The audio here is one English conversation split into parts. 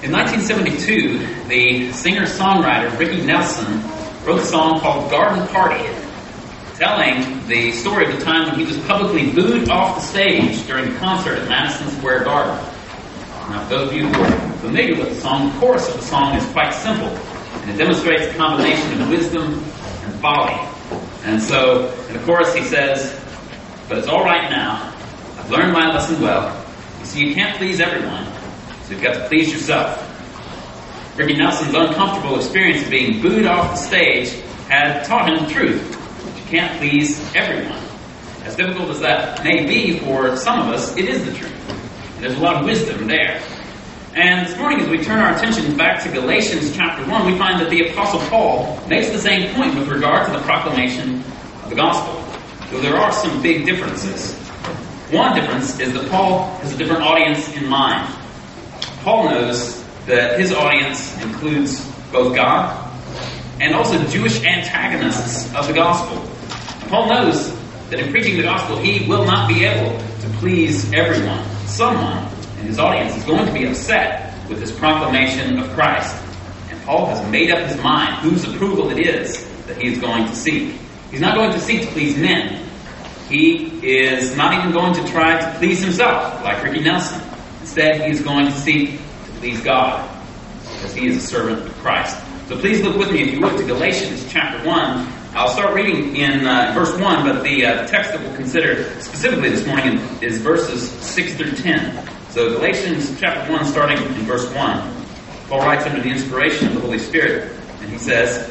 In 1972, the singer-songwriter Ricky Nelson wrote a song called Garden Party, telling the story of the time when he was publicly booed off the stage during a concert at Madison Square Garden. Now, for those of you who are familiar with the song, the chorus of the song is quite simple, and it demonstrates a combination of wisdom and folly. And so, in the chorus he says, "But it's all right now. I've learned my lesson well. You see, you can't please everyone, so you've got to please yourself." Ricky Nelson's uncomfortable experience of being booed off the stage had taught him the truth. You can't please everyone. As difficult as that may be for some of us, it is the truth. And there's a lot of wisdom there. And this morning, as we turn our attention back to Galatians chapter 1, we find that the Apostle Paul makes the same point with regard to the proclamation of the gospel, though there are some big differences. One difference is that Paul has a different audience in mind. Paul knows that his audience includes both God and also Jewish antagonists of the gospel. Paul knows that in preaching the gospel, he will not be able to please everyone. Someone in his audience is going to be upset with his proclamation of Christ. And Paul has made up his mind whose approval it is that he is going to seek. He's not going to seek to please men. He is not even going to try to please himself, like Ricky Nelson. Instead, he is going to seek to please God, because he is a servant of Christ. So please look with me, if you would, to Galatians chapter 1. I'll start reading in verse 1, but the text that we'll consider specifically this morning is verses 6 through 10. So Galatians chapter 1, starting in verse 1. Paul writes under the inspiration of the Holy Spirit, and he says,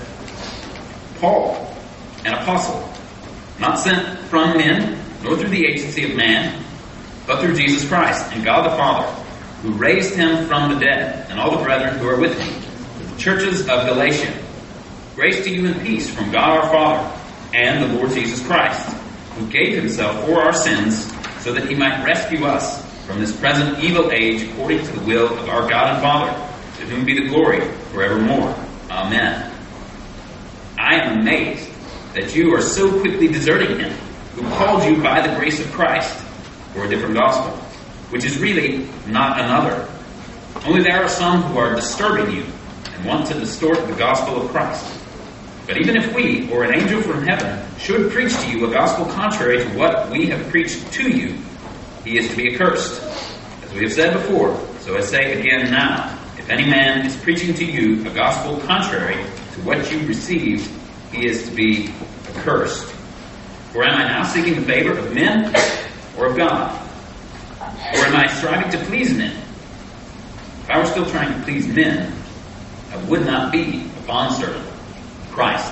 "Paul, an apostle, not sent from men, nor through the agency of man, but through Jesus Christ and God the Father, who raised him from the dead, and all the brethren who are with him, to the churches of Galatia. Grace to you and peace from God our Father and the Lord Jesus Christ, who gave himself for our sins, so that he might rescue us from this present evil age, according to the will of our God and Father, to whom be the glory forevermore. Amen. I am amazed that you are so quickly deserting him, who called you by the grace of Christ for a different gospel, which is really not another. Only there are some who are disturbing you and want to distort the gospel of Christ. But even if we, or an angel from heaven, should preach to you a gospel contrary to what we have preached to you, he is to be accursed. As we have said before, so I say again now, if any man is preaching to you a gospel contrary to what you received, he is to be accursed. For am I now seeking the favor of men or of God? Or am I striving to please men? If I were still trying to please men, I would not be a bondservant of Christ."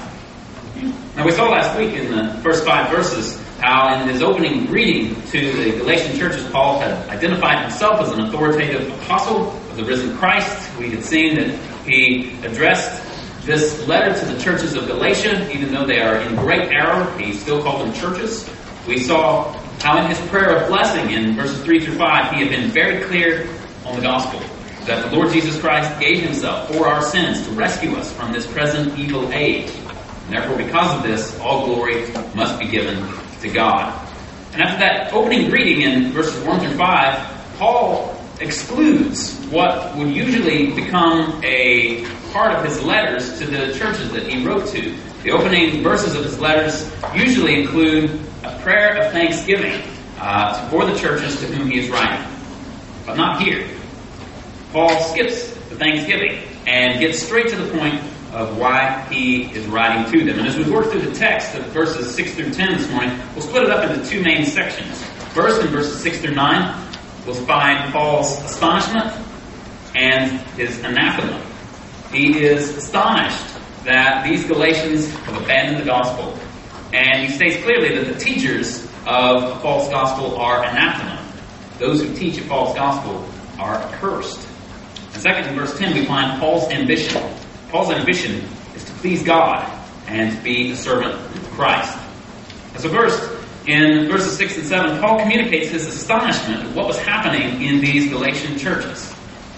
Now, we saw last week in the first 5 verses how in his opening greeting to the Galatian churches, Paul had identified himself as an authoritative apostle of the risen Christ. We had seen that he addressed this letter to the churches of Galatia, even though they are in great error, he still called them churches. We saw how in his prayer of blessing in verses 3 through 5, he had been very clear on the gospel, that the Lord Jesus Christ gave himself for our sins to rescue us from this present evil age. And therefore, because of this, all glory must be given to God. And after that opening greeting in verses 1 through 5, Paul excludes what would usually become a part of his letters to the churches that he wrote to. The opening verses of his letters usually include a prayer of thanksgiving for the churches to whom he is writing. But not here. Paul skips the thanksgiving and gets straight to the point of why he is writing to them. And as we work through the text of verses 6 through 10 this morning, we'll split it up into 2 main sections. First, in verses 6 through 9, we'll find Paul's astonishment and his anathema. He is astonished that these Galatians have abandoned the gospel. And he states clearly that the teachers of a false gospel are anathema. Those who teach a false gospel are accursed. And second, in verse 10, we find Paul's ambition. Paul's ambition is to please God and to be a servant of Christ. So first, in verses 6 and 7, Paul communicates his astonishment at what was happening in these Galatian churches.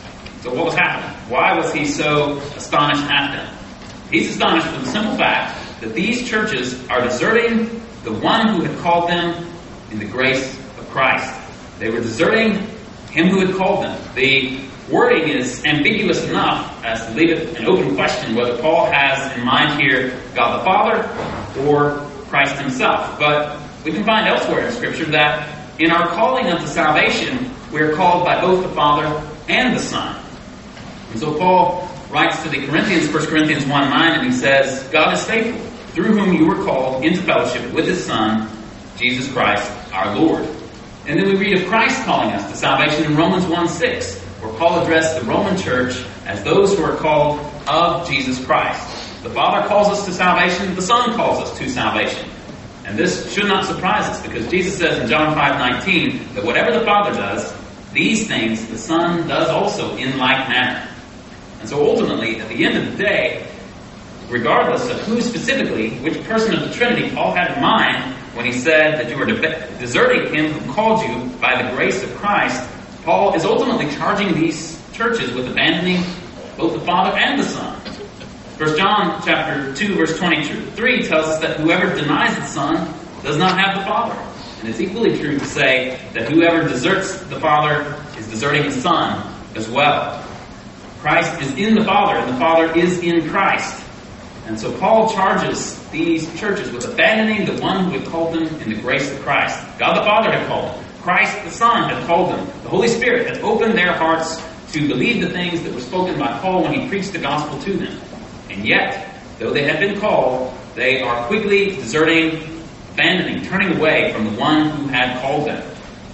So what was happening? Why was he so astonished at them? He's astonished for the simple fact that these churches are deserting the one who had called them in the grace of Christ. They were deserting him who had called them. The wording is ambiguous enough as to leave it an open question whether Paul has in mind here God the Father or Christ himself. But we can find elsewhere in Scripture that in our calling unto salvation, we are called by both the Father and the Son. And so Paul writes to the Corinthians, 1 Corinthians 1:9, and he says, God is faithful, through whom you were called into fellowship with his Son, Jesus Christ our Lord. And then we read of Christ calling us to salvation in Romans 1:6, where Paul addressed the Roman church as those who are called of Jesus Christ. The Father calls us to salvation, the Son calls us to salvation. And this should not surprise us, because Jesus says in John 5:19 that whatever the Father does, these things the Son does also in like manner. And so ultimately, at the end of the day, regardless of who specifically, which person of the Trinity Paul had in mind when he said that you were deserting him who called you by the grace of Christ, Paul is ultimately charging these churches with abandoning both the Father and the Son. 1 John chapter 2, verse 23 tells us that whoever denies the Son does not have the Father. And it's equally true to say that whoever deserts the Father is deserting the Son as well. Christ is in the Father, and the Father is in Christ. And so Paul charges these churches with abandoning the one who had called them in the grace of Christ. God the Father had called them. Christ the Son had called them. The Holy Spirit had opened their hearts to believe the things that were spoken by Paul when he preached the gospel to them. And yet, though they had been called, they are quickly deserting, abandoning, turning away from the one who had called them.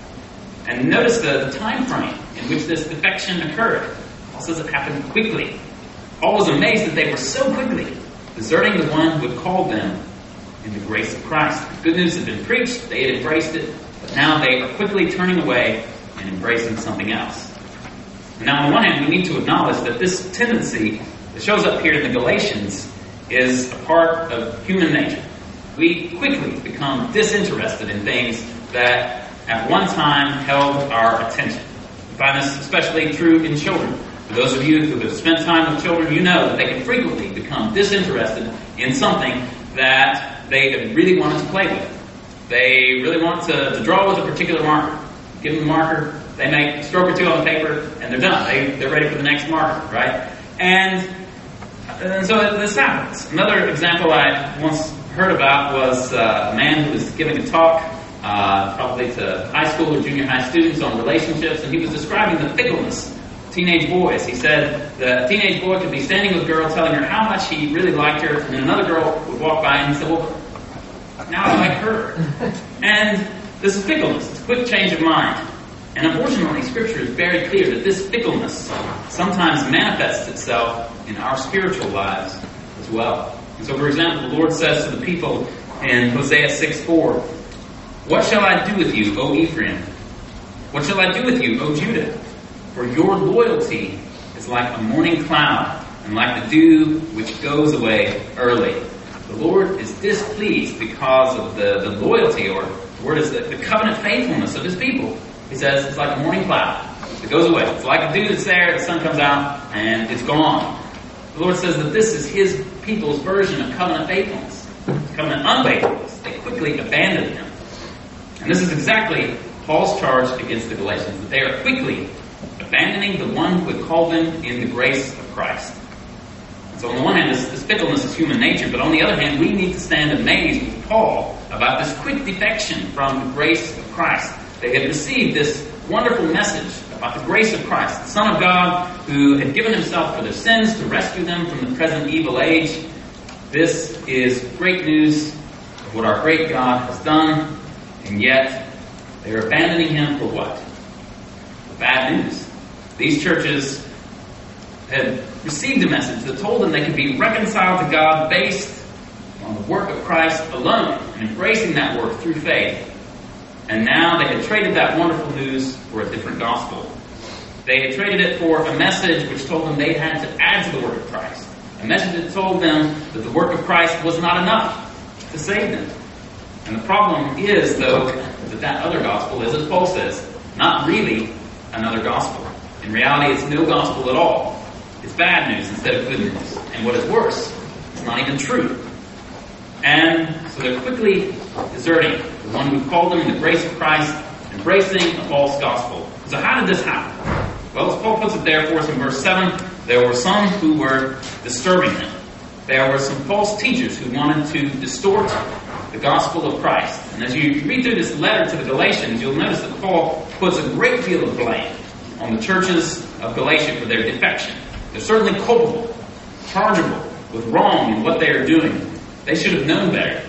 And notice the time frame in which this defection occurred. Paul says it happened quickly. Paul was amazed that they were so quickly deserting the one who had called them in the grace of Christ. The good news had been preached, they had embraced it, but now they are quickly turning away and embracing something else. And now on the one hand, we need to acknowledge that this tendency that shows up here in the Galatians is a part of human nature. We quickly become disinterested in things that at one time held our attention. We find this especially true in children. For those of you who have spent time with children, you know that they can frequently become disinterested in something that they really wanted to play with. They really want to draw with a particular marker. Give them the marker, they make a stroke or two on the paper, and they're done. They're ready for the next marker, right? And so this happens. Another example I once heard about was a man who was giving a talk, probably to high school or junior high students on relationships, and he was describing the fickleness of teenage boys. He said that a teenage boy could be standing with a girl telling her how much he really liked her, and then another girl would walk by and he said, well, now I like her. And this is fickleness. It's a quick change of mind. And unfortunately, Scripture is very clear that this fickleness sometimes manifests itself in our spiritual lives as well. And so, for example, the Lord says to the people in Hosea 6:4, "What shall I do with you, O Ephraim? What shall I do with you, O Judah? For your loyalty is like a morning cloud, and like the dew which goes away early." The Lord is displeased because of the loyalty, or the word is the covenant faithfulness of His people. He says it's like a morning cloud. It goes away. It's like a dew that's there, the sun comes out, and it's gone. The Lord says that this is His people's version of covenant faithfulness. Covenant unfaithfulness. They quickly abandon Him. And this is exactly Paul's charge against the Galatians, that they are quickly abandoning the one who had called them in the grace of Christ. And so on the one hand, this fickleness is human nature, but on the other hand, we need to stand amazed with Paul about this quick defection from the grace of Christ. They had received this wonderful message about the grace of Christ, the Son of God, who had given Himself for their sins to rescue them from the present evil age. This is great news of what our great God has done, and yet they are abandoning Him for what? For bad news. These churches had received a message that told them they could be reconciled to God based on the work of Christ alone, and embracing that work through faith. And now they had traded that wonderful news for a different gospel. They had traded it for a message which told them they had to add to the work of Christ. A message that told them that the work of Christ was not enough to save them. And the problem is, though, that other gospel is, as Paul says, not really another gospel. In reality, it's no gospel at all. It's bad news instead of good news. And what is worse, it's not even true. And so they're quickly deserting the one who called them in the grace of Christ, embracing a false gospel. So how did this happen? Well, as Paul puts it there for us in verse 7, there were some who were disturbing him. There were some false teachers who wanted to distort the gospel of Christ. And as you read through this letter to the Galatians, you'll notice that Paul puts a great deal of blame on the churches of Galatia for their defection. They're certainly culpable, chargeable with wrong in what they are doing. They should have known better.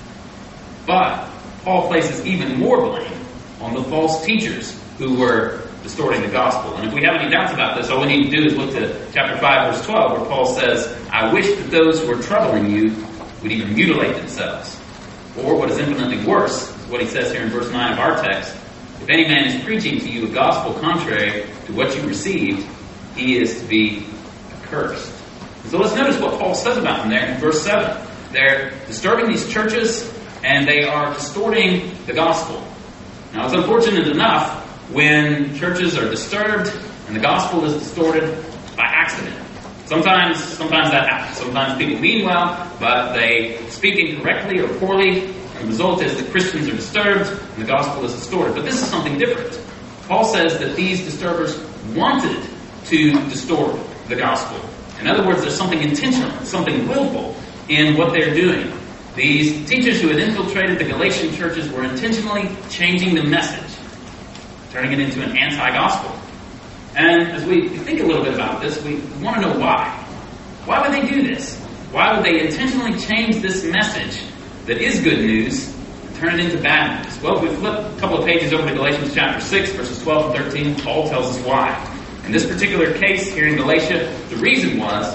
But Paul places even more blame on the false teachers who were distorting the gospel. And if we have any doubts about this, all we need to do is look to chapter 5, verse 12, where Paul says, I wish that those who are troubling you would even mutilate themselves. Or what is infinitely worse, is what he says here in verse 9 of our text, if any man is preaching to you a gospel contrary to what you received, he is to be accursed. So let's notice what Paul says about them there in verse 7. They're disturbing these churches, and they are distorting the gospel. Now, it's unfortunate enough when churches are disturbed and the gospel is distorted by accident. Sometimes that happens. Sometimes people mean well, but they speak incorrectly or poorly, and the result is that Christians are disturbed and the gospel is distorted. But this is something different. Paul says that these disturbers wanted to distort the gospel. In other words, there's something intentional, something willful in what they're doing. These teachers who had infiltrated the Galatian churches were intentionally changing the message, turning it into an anti-gospel. And as we think a little bit about this, we want to know why. Why would they do this? Why would they intentionally change this message that is good news and turn it into bad news? Well, if we flip a couple of pages over to Galatians chapter 6, verses 12 and 13, Paul tells us why. In this particular case here in Galatia, the reason was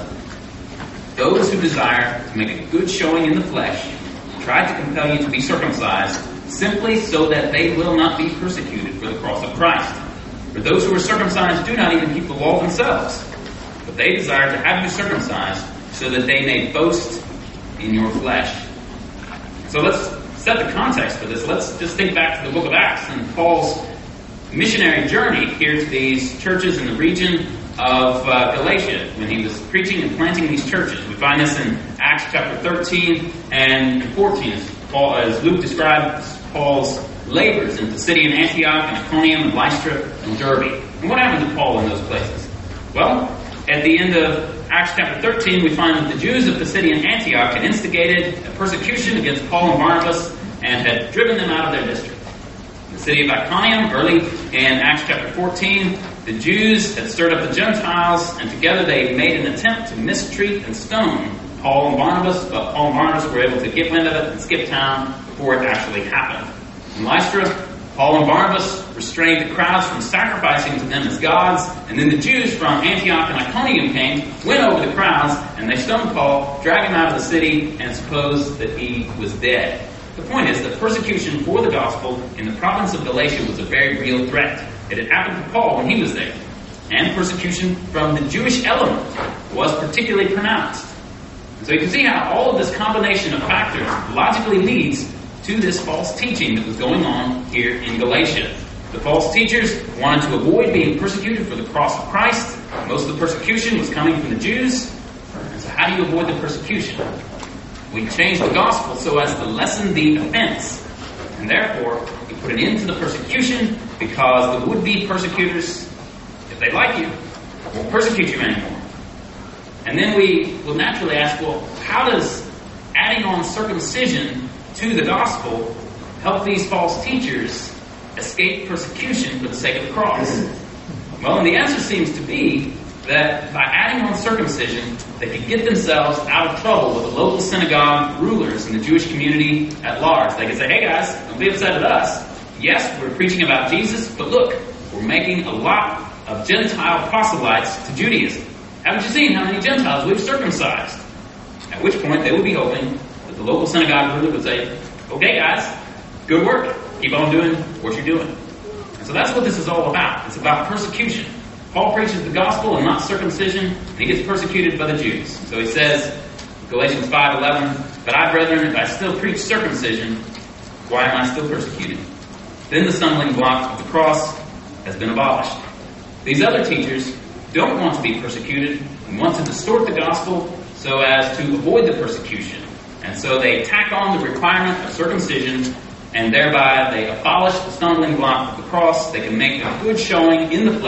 those who desire to make a good showing in the flesh try to compel you to be circumcised simply so that they will not be persecuted for the cross of Christ. For those who are circumcised do not even keep the law themselves, but they desire to have you circumcised so that they may boast in your flesh. So let's set the context for this. Let's just think back to the book of Acts and Paul's missionary journey here to these churches in the region of Galatia when he was preaching and planting these churches. We find this in Acts chapter 13 and 14 as Luke describes Paul's labors in Pisidian Antioch and Iconium and Lystra and Derbe. And what happened to Paul in those places? Well, at the end of Acts chapter 13, we find that the Jews of Pisidian Antioch had instigated a persecution against Paul and Barnabas and had driven them out of their district. In the city of Iconium, early in Acts chapter 14, the Jews had stirred up the Gentiles, and together they made an attempt to mistreat and stone Paul and Barnabas, but Paul and Barnabas were able to get wind of it and skip town before it actually happened. In Lystra, Paul and Barnabas restrained the crowds from sacrificing to them as gods, and then the Jews from Antioch and Iconium came, went over the crowds, and they stoned Paul, dragged him out of the city, and supposed that he was dead. The point is that persecution for the gospel in the province of Galatia was a very real threat. It had happened to Paul when he was there. And persecution from the Jewish element was particularly pronounced. And so you can see how all of this combination of factors logically leads to this false teaching that was going on here in Galatia. The false teachers wanted to avoid being persecuted for the cross of Christ. Most of the persecution was coming from the Jews. And so how do you avoid the persecution? We change the gospel so as to lessen the offense. And therefore, you put an end to the persecution because the would-be persecutors, if they like you, won't persecute you anymore. And then we will naturally ask, well, how does adding on circumcision to the gospel help these false teachers escape persecution for the sake of the cross? Well, and the answer seems to be that by adding on circumcision, they could get themselves out of trouble with the local synagogue rulers in the Jewish community at large. They could say, hey guys, don't be upset at us. Yes, we're preaching about Jesus, but look, we're making a lot of Gentile proselytes to Judaism. Haven't you seen how many Gentiles we've circumcised? At which point they would be hoping that the local synagogue ruler would say, okay guys, good work. Keep on doing what you're doing. And so that's what this is all about. It's about persecution. Paul preaches the gospel and not circumcision, and he gets persecuted by the Jews. So he says, Galatians 5:11, but I, brethren, if I still preach circumcision, why am I still persecuted? Then the stumbling block of the cross has been abolished. These other teachers don't want to be persecuted and want to distort the gospel so as to avoid the persecution. And so they tack on the requirement of circumcision, and thereby they abolish the stumbling block of the cross. They can make a good showing in the flesh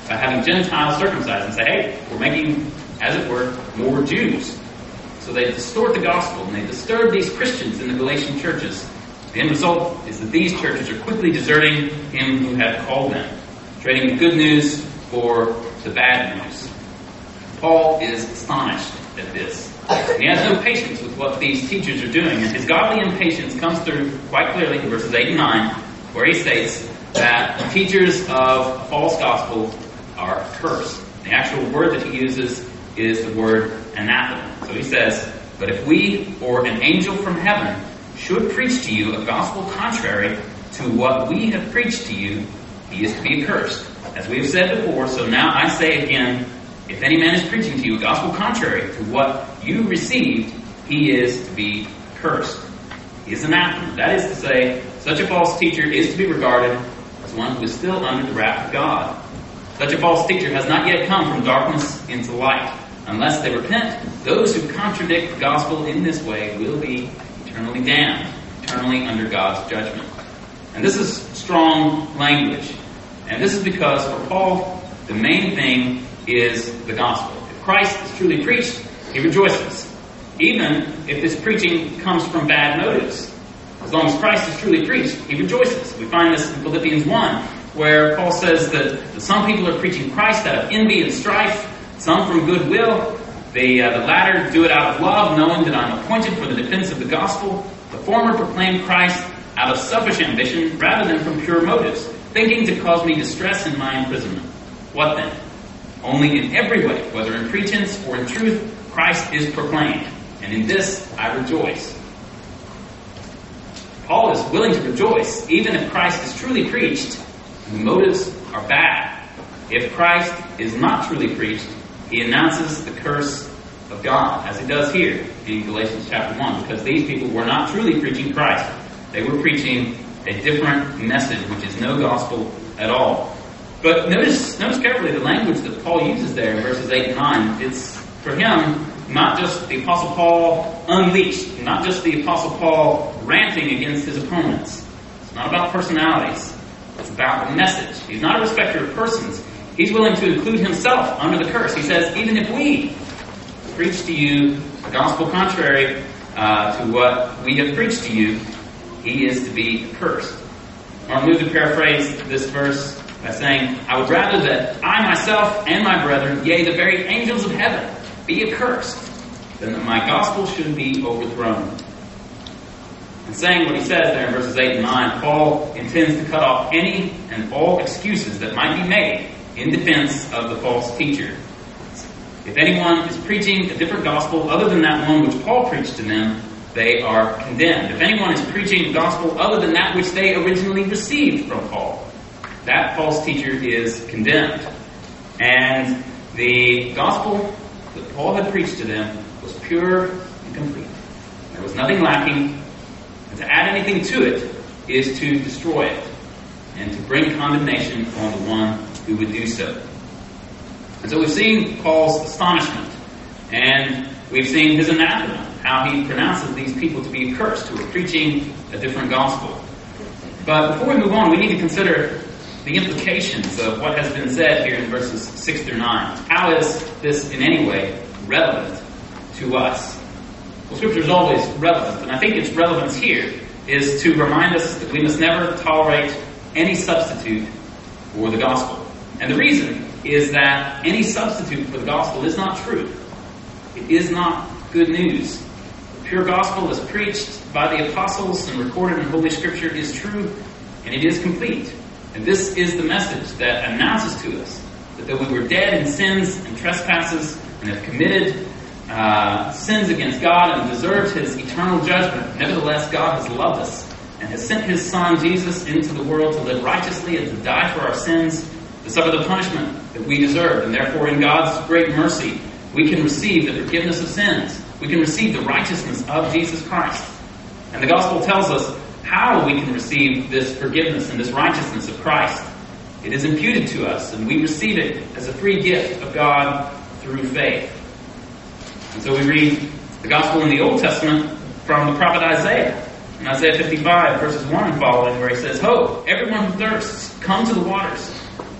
by having Gentiles circumcised and say, hey, we're making, as it were, more Jews. So they distort the gospel and they disturb these Christians in the Galatian churches. The end result is that these churches are quickly deserting him who had called them, trading the good news for the bad news. Paul is astonished at this. And he has no patience with what these teachers are doing. And his godly impatience comes through quite clearly in verses 8 and 9, where he states that the teachers of a false gospel are cursed. The actual word that he uses is the word anathema. So he says, but if we or an angel from heaven should preach to you a gospel contrary to what we have preached to you, he is to be accursed. As we have said before, so now I say again, if any man is preaching to you a gospel contrary to what you received, he is to be cursed. He is anathema. That is to say, such a false teacher is to be regarded as one who is still under the wrath of God. Such a false teacher has not yet come from darkness into light. Unless they repent, those who contradict the gospel in this way will be eternally damned, eternally under God's judgment. And this is strong language. And this is because for Paul, the main thing is the gospel. If Christ is truly preached, he rejoices. Even if this preaching comes from bad motives. As long as Christ is truly preached, he rejoices. We find this in Philippians 1, where Paul says that some people are preaching Christ out of envy and strife, some from goodwill. The latter do it out of love, knowing that I'm appointed for the defense of the gospel. The former proclaim Christ out of selfish ambition rather than from pure motives, thinking to cause me distress in my imprisonment. What then? Only in every way, whether in pretense or in truth, Christ is proclaimed, and in this I rejoice. Paul is willing to rejoice, even if Christ is truly preached, and the motives are bad. If Christ is not truly preached, he announces the curse of God, as he does here in Galatians chapter 1, because these people were not truly preaching Christ. They were preaching a different message, which is no gospel at all. But notice carefully the language that Paul uses there in verses 8 and 9. It's, for him, not just the Apostle Paul unleashed, not just the Apostle Paul ranting against his opponents. It's not about personalities. It's about the message. He's not a respecter of persons. He's willing to include himself under the curse. He says, even if we preach to you a gospel contrary to what we have preached to you, he is to be cursed. Martin Luther paraphrased this verse by saying, I would rather that I myself and my brethren, yea, the very angels of heaven, be accursed, than that my gospel should be overthrown. And saying what he says there in verses 8 and 9, Paul intends to cut off any and all excuses that might be made in defense of the false teacher. If anyone is preaching a different gospel other than that one which Paul preached to them, they are condemned. If anyone is preaching a gospel other than that which they originally received from Paul, that false teacher is condemned. And the gospel that Paul had preached to them was pure and complete. There was nothing lacking, and to add anything to it is to destroy it and to bring condemnation on the one who would do so. And so we've seen Paul's astonishment, and we've seen his anathema, how he pronounces these people to be accursed who are preaching a different gospel. But before we move on, we need to consider the implications of what has been said here in verses 6 through 9. How is this in any way relevant to us? Well, Scripture is always relevant, and I think its relevance here is to remind us that we must never tolerate any substitute for the gospel. And the reason is that any substitute for the gospel is not true. It is not good news. The pure gospel as preached by the apostles and recorded in Holy Scripture is true, and it is complete. And this is the message that announces to us that though we were dead in sins and trespasses and have committed sins against God and deserved his eternal judgment, nevertheless God has loved us and has sent his Son Jesus into the world to live righteously and to die for our sins, to suffer the punishment that we deserved. And therefore in God's great mercy we can receive the forgiveness of sins. We can receive the righteousness of Jesus Christ. And the gospel tells us how we can receive this forgiveness and this righteousness of Christ. It is imputed to us, and we receive it as a free gift of God through faith. And so we read the gospel in the Old Testament from the prophet Isaiah. In Isaiah 55, verses 1 and following, where he says, Ho, everyone who thirsts, come to the waters.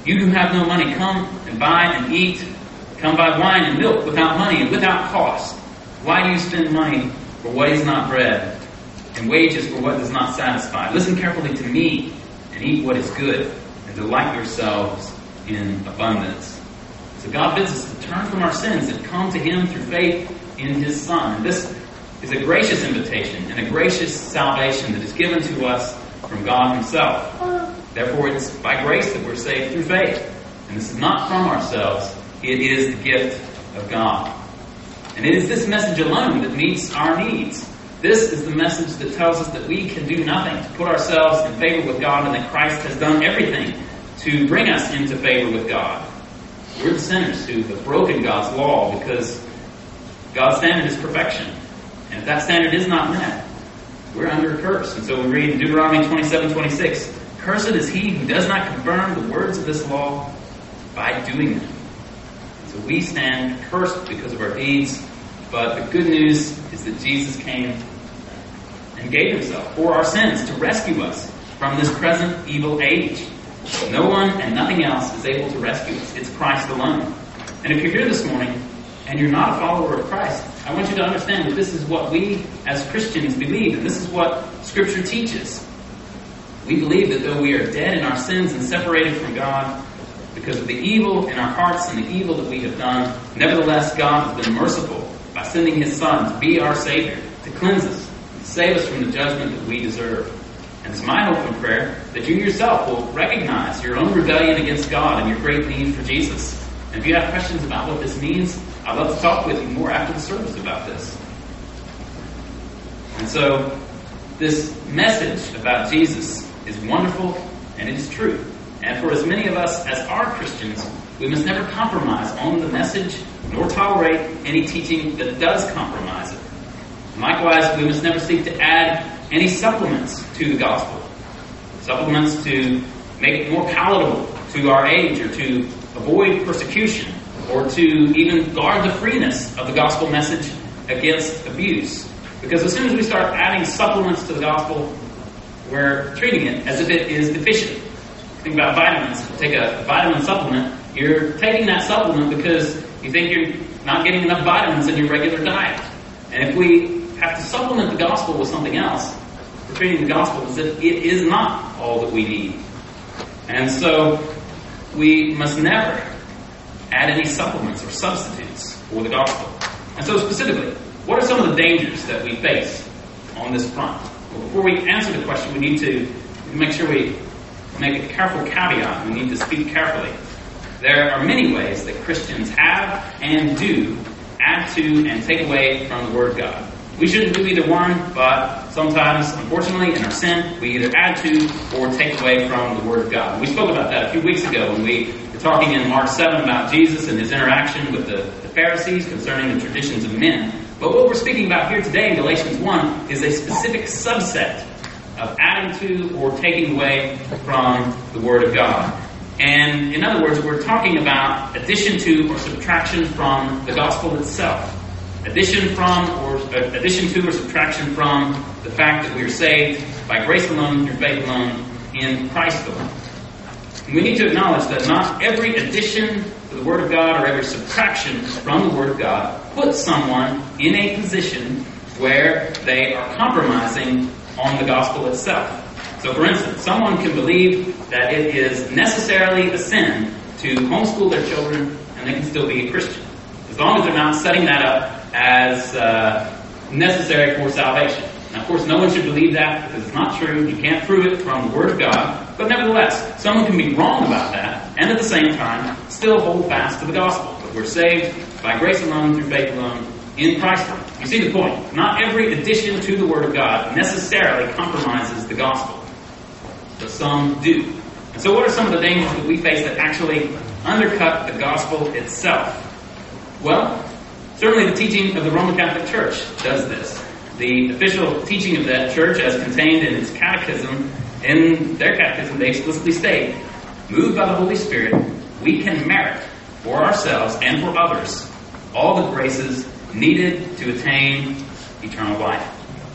You who have no money, come and buy and eat. Come buy wine and milk without money and without cost. Why do you spend money for what is not bread, and wages for what does not satisfy? Listen carefully to me, and eat what is good, and delight yourselves in abundance. So God bids us to turn from our sins and come to Him through faith in His Son. And this is a gracious invitation and a gracious salvation that is given to us from God Himself. Therefore, it's by grace that we're saved through faith. And this is not from ourselves. It is the gift of God. And it is this message alone that meets our needs. This is the message that tells us that we can do nothing to put ourselves in favor with God, and that Christ has done everything to bring us into favor with God. We're the sinners who have broken God's law because God's standard is perfection. And if that standard is not met, we're under a curse. And so we read in Deuteronomy 27:26, "Cursed is he who does not confirm the words of this law by doing them." So we stand cursed because of our deeds, but the good news is that Jesus came and gave Himself for our sins to rescue us from this present evil age. No one and nothing else is able to rescue us. It's Christ alone. And if you're here this morning and you're not a follower of Christ, I want you to understand that this is what we as Christians believe, and this is what Scripture teaches. We believe that though we are dead in our sins and separated from God, because of the evil in our hearts and the evil that we have done, nevertheless, God has been merciful by sending His Son to be our Savior, to cleanse us, to save us from the judgment that we deserve. And it's my hope and prayer that you yourself will recognize your own rebellion against God and your great need for Jesus. And if you have questions about what this means, I'd love to talk with you more after the service about this. And so, this message about Jesus is wonderful and it is true. And for as many of us as are Christians, we must never compromise on the message, nor tolerate any teaching that does compromise it. And likewise, we must never seek to add any supplements to the gospel. Supplements to make it more palatable to our age, or to avoid persecution, or to even guard the freeness of the gospel message against abuse. Because as soon as we start adding supplements to the gospel, we're treating it as if it is deficient. Think about vitamins. If you take a vitamin supplement, you're taking that supplement because you think you're not getting enough vitamins in your regular diet. And if we have to supplement the gospel with something else, we're treating the gospel as if it is not all that we need. And so we must never add any supplements or substitutes for the gospel. And so specifically, what are some of the dangers that we face on this front? Well, before we answer the question, we need to make sure we make a careful caveat. We need to speak carefully. There are many ways that Christians have and do add to and take away from the Word of God. We shouldn't do either one, but sometimes, unfortunately, in our sin, we either add to or take away from the Word of God. We spoke about that a few weeks ago when we were talking in Mark 7 about Jesus and His interaction with the Pharisees concerning the traditions of men. But what we're speaking about here today in Galatians 1 is a specific subset of adding to or taking away from the Word of God. And in other words, we're talking about addition to or subtraction from the gospel itself. Addition to or subtraction from the fact that we are saved by grace alone, through faith alone, in Christ alone. And we need to acknowledge that not every addition to the Word of God or every subtraction from the Word of God puts someone in a position where they are compromising on the gospel itself. So for instance, someone can believe that it is necessarily a sin to homeschool their children and they can still be a Christian, as long as they're not setting that up as necessary for salvation. Now, of course, no one should believe that because it's not true. You can't prove it from the Word of God. But nevertheless, someone can be wrong about that and at the same time still hold fast to the gospel. But we're saved by grace alone, through faith alone, in Christ alone. You see the point. Not every addition to the Word of God necessarily compromises the gospel, but some do. And so what are some of the dangers that we face that actually undercut the gospel itself? Well, certainly the teaching of the Roman Catholic Church does this. The official teaching of that church, as contained in its catechism, in their catechism, they explicitly state, moved by the Holy Spirit, we can merit for ourselves and for others all the graces needed to attain eternal life.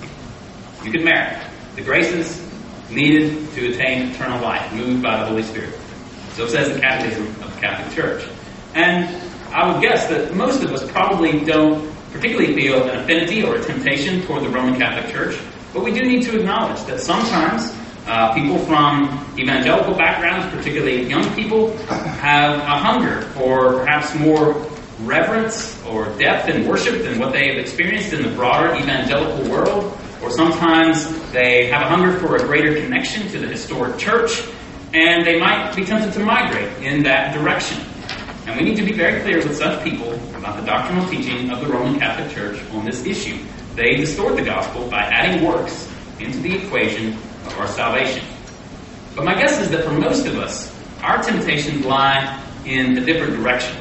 You can merit the graces needed to attain eternal life, moved by the Holy Spirit. So says the Catechism of the Catholic Church. And I would guess that most of us probably don't particularly feel an affinity or a temptation toward the Roman Catholic Church, but we do need to acknowledge that sometimes people from evangelical backgrounds, particularly young people, have a hunger for perhaps more reverence or depth in worship than what they have experienced in the broader evangelical world, or sometimes they have a hunger for a greater connection to the historic church, and they might be tempted to migrate in that direction. And we need to be very clear with such people about the doctrinal teaching of the Roman Catholic Church on this issue. They distort the gospel by adding works into the equation of our salvation. But my guess is that for most of us, our temptations lie in a different direction.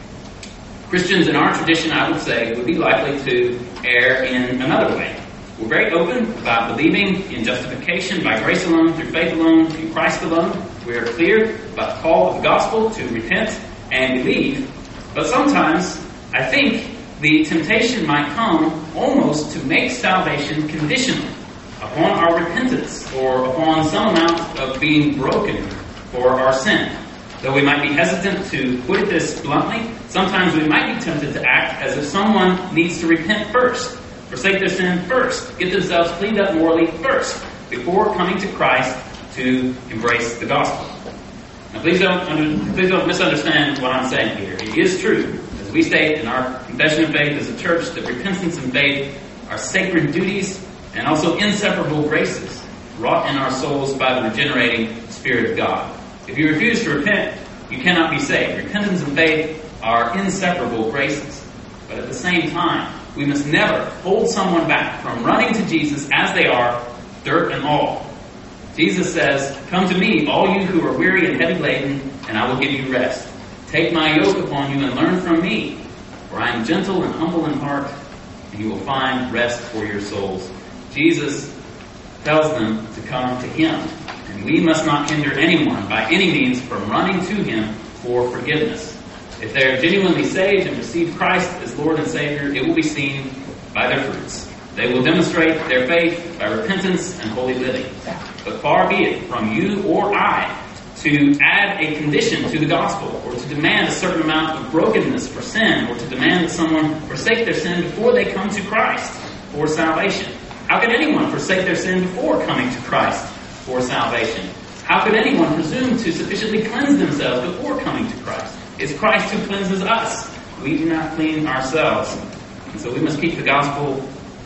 Christians in our tradition, I would say, would be likely to err in another way. We're very open about believing in justification by grace alone, through faith alone, in Christ alone. We are clear about the call of the gospel to repent and believe. But sometimes, I think, the temptation might come almost to make salvation conditional upon our repentance or upon some amount of being broken for our sin. Though we might be hesitant to put it this bluntly, sometimes we might be tempted to act as if someone needs to repent first, forsake their sin first, get themselves cleaned up morally first, before coming to Christ to embrace the gospel. Now please don't misunderstand what I'm saying here. It is true, as we state in our confession of faith as a church, that repentance and faith are sacred duties and also inseparable graces wrought in our souls by the regenerating Spirit of God. If you refuse to repent, you cannot be saved. Repentance and faith are inseparable graces. But at the same time, we must never hold someone back from running to Jesus as they are, dirt and all. Jesus says, "Come to me, all you who are weary and heavy laden, and I will give you rest. Take my yoke upon you and learn from me, for I am gentle and humble in heart, and you will find rest for your souls." Jesus tells them to come to him. And we must not hinder anyone by any means from running to him for forgiveness. If they are genuinely saved and receive Christ as Lord and Savior, it will be seen by their fruits. They will demonstrate their faith by repentance and holy living. But far be it from you or I to add a condition to the gospel, or to demand a certain amount of brokenness for sin, or to demand that someone forsake their sin before they come to Christ for salvation. How could anyone forsake their sin before coming to Christ for salvation? How could anyone presume to sufficiently cleanse themselves before coming to Christ? It's Christ who cleanses us. We do not clean ourselves. And so we must keep the gospel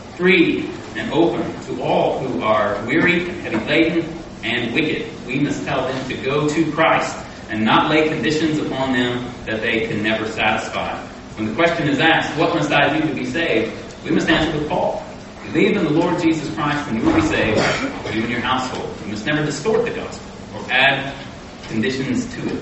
free and open to all who are weary and heavy laden and wicked. We must tell them to go to Christ and not lay conditions upon them that they can never satisfy. When the question is asked, what must I do to be saved? We must answer with Paul. Believe in the Lord Jesus Christ and you will be saved, you and your household. We must never distort the gospel or add conditions to it.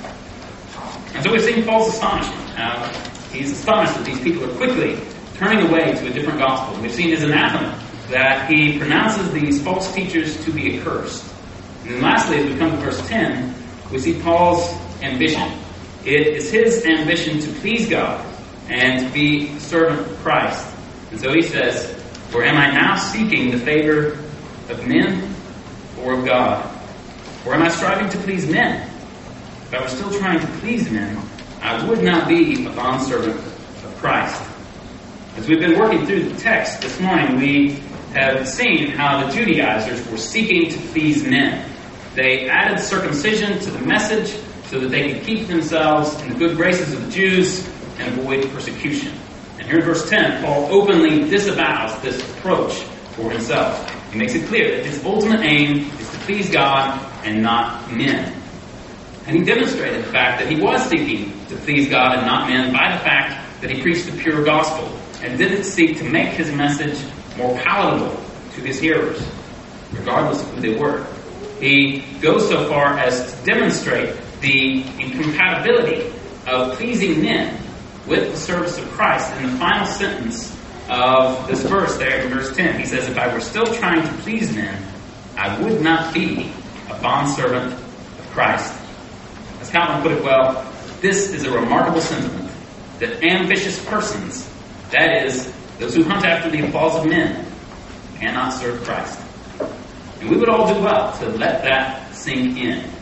And so we've seen Paul's astonishment. He's astonished that these people are quickly turning away to a different gospel. We've seen his anathema, that he pronounces these false teachers to be accursed. And then lastly, as we come to verse 10, we see Paul's ambition. It is his ambition to please God and to be a servant of Christ. And so he says, "Or am I now seeking the favor of men or of God? Or am I striving to please men? If I were still trying to please men, I would not be a bondservant of Christ." As we've been working through the text this morning, we have seen how the Judaizers were seeking to please men. They added circumcision to the message so that they could keep themselves in the good graces of the Jews and avoid persecution. And here in verse 10, Paul openly disavows this approach for himself. He makes it clear that his ultimate aim is to please God and not men. And he demonstrated the fact that he was seeking to please God and not men by the fact that he preached the pure gospel and didn't seek to make his message more palatable to his hearers, regardless of who they were. He goes so far as to demonstrate the incompatibility of pleasing men with the service of Christ in the final sentence of this verse there in verse 10. He says, "If I were still trying to please men, I would not be a bondservant of Christ." As Calvin put it well, this is a remarkable sentiment, that ambitious persons, that is, those who hunt after the applause of men, cannot serve Christ. And we would all do well to let that sink in.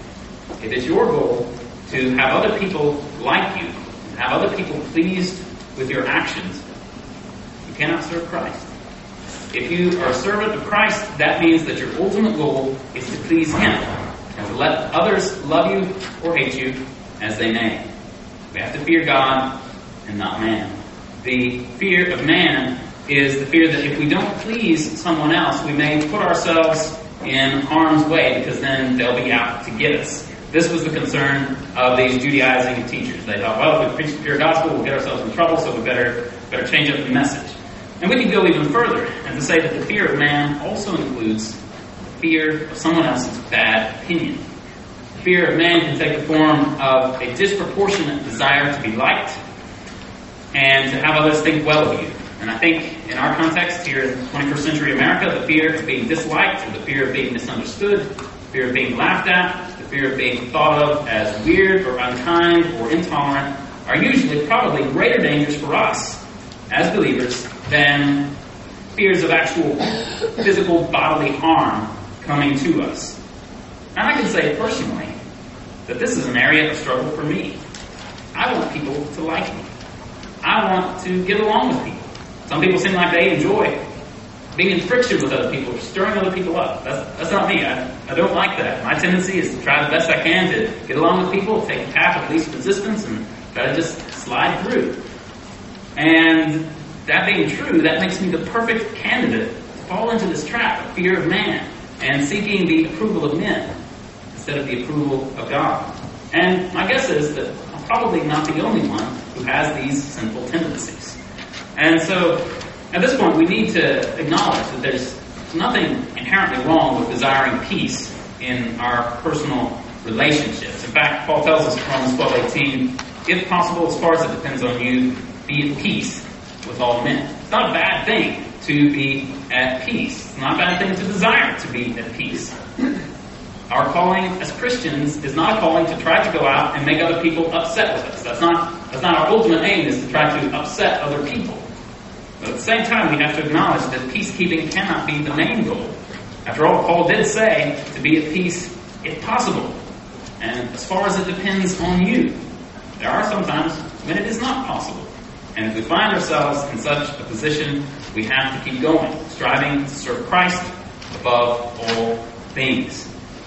if it's your goal to have other people like you, have other people pleased with your actions, you cannot serve Christ. If you are a servant of Christ, that means that your ultimate goal is to please Him and to let others love you or hate you as they may. We have to fear God and not man. The fear of man is the fear that if we don't please someone else, we may put ourselves in harm's way because then they'll be out to get us. This was the concern of these Judaizing teachers. They thought, well, if we preach the pure gospel, we'll get ourselves in trouble, so we better change up the message. And we could go even further and to say that the fear of man also includes fear of someone else's bad opinion. The fear of man can take the form of a disproportionate desire to be liked and to have others think well of you. And I think in our context here in 21st century America, the fear of being disliked or the fear of being misunderstood, the fear of being laughed at, the fear of being thought of as weird or unkind or intolerant are usually probably greater dangers for us as believers than fears of actual physical bodily harm coming to us. And I can say personally that this is an area of struggle for me. I want people to like me. I want to get along with people. Some people seem like they enjoy being in friction with other people, stirring other people up. That's not me. I don't like that. My tendency is to try the best I can to get along with people, take a path of least resistance, and try to just slide through. And that being true, that makes me the perfect candidate to fall into this trap of fear of man and seeking the approval of men instead of the approval of God. And my guess is that I'm probably not the only one who has these sinful tendencies. And so, at this point, we need to acknowledge that there's nothing inherently wrong with desiring peace in our personal relationships. In fact, Paul tells us in Romans 12:18, if possible, as far as it depends on you, be at peace with all men. It's not a bad thing to be at peace. It's not a bad thing to desire to be at peace. Our calling as Christians is not a calling to try to go out and make other people upset with us. That's not our ultimate aim, is to try to upset other people. But at the same time, we have to acknowledge that peacekeeping cannot be the main goal. After all, Paul did say to be at peace if possible. And as far as it depends on you, there are some times when it is not possible. And if we find ourselves in such a position, we have to keep going, striving to serve Christ above all things.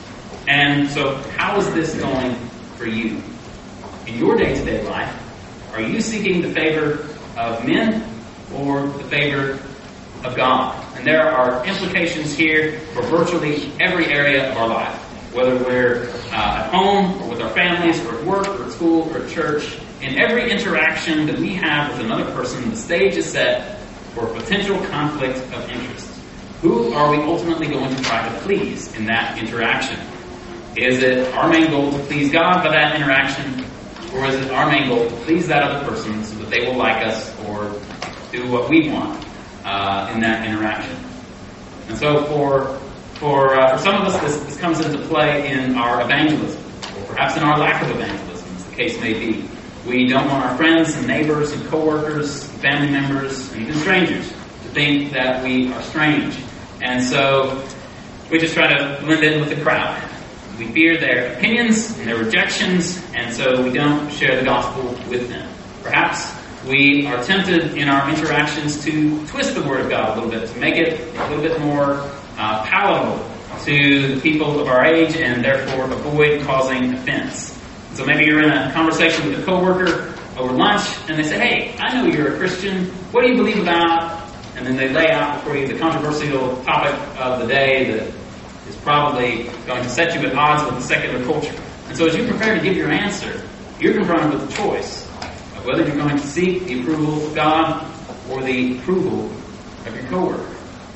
And so, how is this going for you? In your day-to-day life, are you seeking the favor of men or the favor of God? And there are implications here for virtually every area of our life, whether we're at home or with our families or at work or at school or at church. In every interaction that we have with another person, the stage is set for a potential conflict of interest. Who are we ultimately going to try to please in that interaction? Is it our main goal to please God by that interaction, or is it our main goal to please that other person so that they will like us or do what we want in that interaction? And so for some of us, this comes into play in our evangelism, or perhaps in our lack of evangelism, as the case may be. We don't want our friends and neighbors and coworkers, and family members, and even strangers to think that we are strange. And so we just try to blend in with the crowd. We fear their opinions and their rejections, and so we don't share the gospel with them. Perhaps we are tempted in our interactions to twist the Word of God a little bit, to make it a little bit more palatable to the people of our age, and therefore avoid causing offense. So maybe you're in a conversation with a coworker over lunch, and they say, hey, I know you're a Christian. What do you believe about? And then they lay out before you the controversial topic of the day that is probably going to set you at odds with the secular culture. And so as you prepare to give your answer, you're confronted with the choice of whether you're going to seek the approval of God or the approval of your coworker.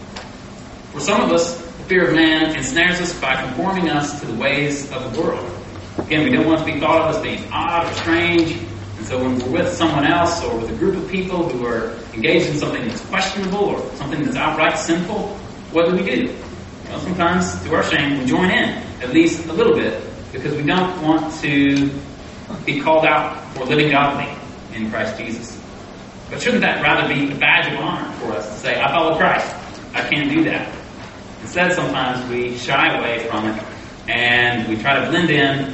For some of us, the fear of man ensnares us by conforming us to the ways of the world. Again, we don't want to be thought of as being odd or strange. And so when we're with someone else or with a group of people who are engaged in something that's questionable or something that's outright sinful, what do? Well, sometimes, to our shame, we join in, at least a little bit, because we don't want to be called out for living godly in Christ Jesus. But shouldn't that rather be a badge of honor for us to say, I follow Christ, I can't do that? Instead, sometimes we shy away from it, and we try to blend in,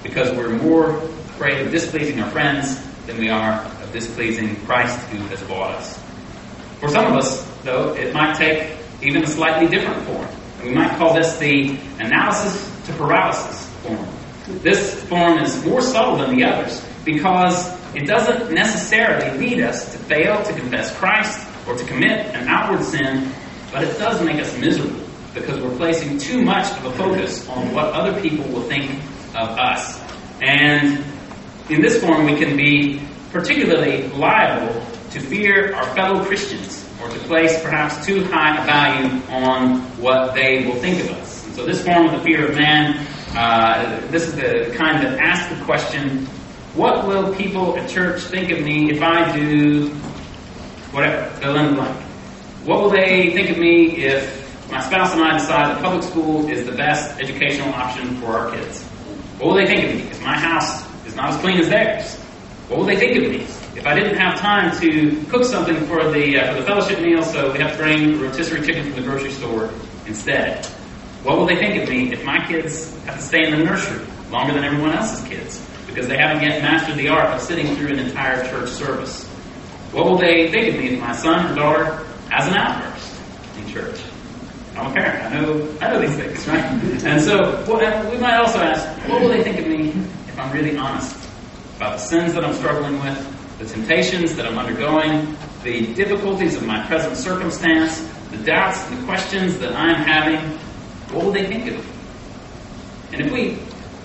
because we're more afraid of displeasing our friends than we are of displeasing Christ who has bought us. For some of us, though, it might take even a slightly different form. We might call this the analysis to paralysis form. This form is more subtle than the others because it doesn't necessarily lead us to fail to confess Christ or to commit an outward sin, but it does make us miserable because we're placing too much of a focus on what other people will think of us. And in this form, we can be particularly liable to fear our fellow Christians or to place perhaps too high a value on what they will think of us. And so this form of the fear of man, this is the kind that asks the question, what will people at church think of me if I do whatever, fill in the blank? What will they think of me if my spouse and I decide that public school is the best educational option for our kids? What will they think of me if my house is not as clean as theirs? What will they think of me if I didn't have time to cook something for the fellowship meal, so we have to bring rotisserie chicken from the grocery store instead? What will they think of me if my kids have to stay in the nursery longer than everyone else's kids because they haven't yet mastered the art of sitting through an entire church service? What will they think of me if my son or daughter has an outburst in church? I'm a parent. I know these things, right? And so we might also ask, what will they think of me if I'm really honest about the sins that I'm struggling with, the temptations that I'm undergoing, the difficulties of my present circumstance, the doubts and the questions that I'm having? What will they think of me? And if we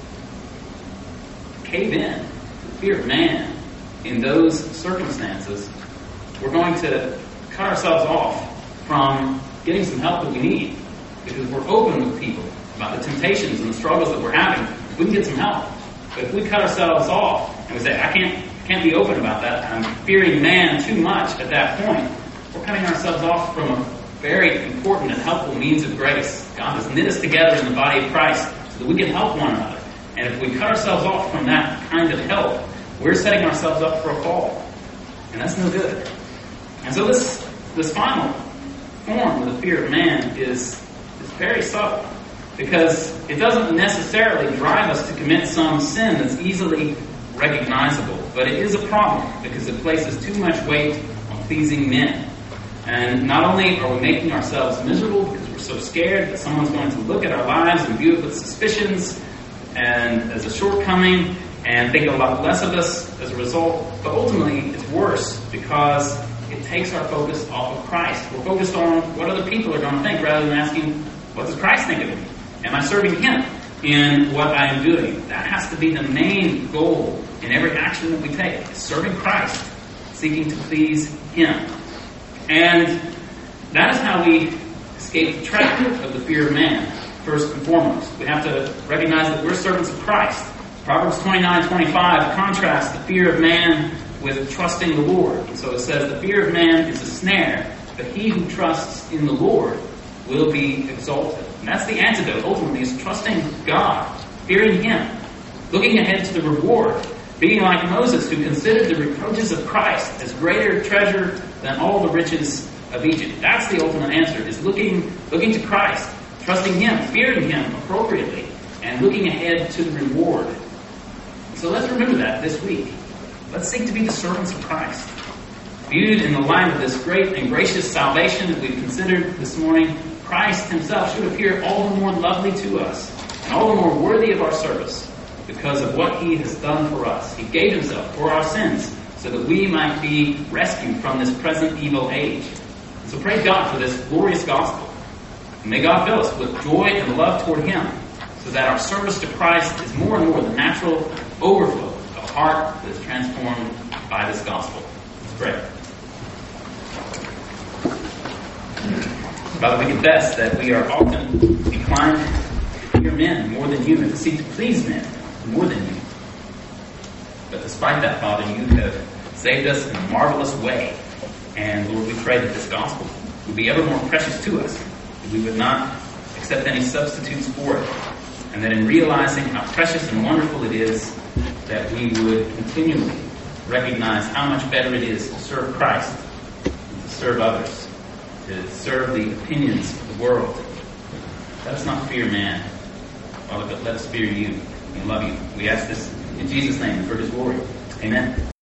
cave in to the fear of man in those circumstances, we're going to cut ourselves off from getting some help that we need because we're open with people about the temptations and the struggles that we're having. We can get some help. But if we cut ourselves off and we say, I can't be open about that, I'm fearing man too much at that point, we're cutting ourselves off from a very important and helpful means of grace. God has knit us together in the body of Christ so that we can help one another. And if we cut ourselves off from that kind of help, we're setting ourselves up for a fall. And that's no good. And so this final form of the fear of man is very subtle because it doesn't necessarily drive us to commit some sin that's easily recognizable, but it is a problem because it places too much weight on pleasing men. And not only are we making ourselves miserable because we're so scared that someone's going to look at our lives and view it with suspicions and as a shortcoming and think a lot less of us as a result, but ultimately it's worse because it takes our focus off of Christ. We're focused on what other people are going to think rather than asking, what does Christ think of me? Am I serving Him in what I am doing? That has to be the main goal in every action that we take, serving Christ, seeking to please Him. And that is how we escape the trap of the fear of man, first and foremost. We have to recognize that we're servants of Christ. Proverbs 29:25 contrasts the fear of man with trusting the Lord. And so it says, the fear of man is a snare, but he who trusts in the Lord will be exalted. And that's the antidote, ultimately, is trusting God, fearing Him, looking ahead to the reward, being like Moses, who considered the reproaches of Christ as greater treasure than all the riches of Egypt. That's the ultimate answer, is looking to Christ, trusting Him, fearing Him appropriately, and looking ahead to the reward. So let's remember that this week. Let's seek to be the servants of Christ. Viewed in the light of this great and gracious salvation that we've considered this morning, Christ Himself should appear all the more lovely to us and all the more worthy of our service because of what He has done for us. He gave Himself for our sins so that we might be rescued from this present evil age. And so praise God for this glorious gospel. And may God fill us with joy and love toward Him so that our service to Christ is more and more the natural overflow of a heart that is transformed by this gospel. Let's pray. Father, we confess that we are often inclined to fear men more than you and to seek to please men more than you. But despite that, Father, you have saved us in a marvelous way. And Lord, we pray that this gospel would be ever more precious to us, that we would not accept any substitutes for it, and that in realizing how precious and wonderful it is, that we would continually recognize how much better it is to serve Christ and to serve others, to serve the opinions of the world. Let us not fear man, Father, but let us fear you. We love you. We ask this in Jesus' name for His glory. Amen.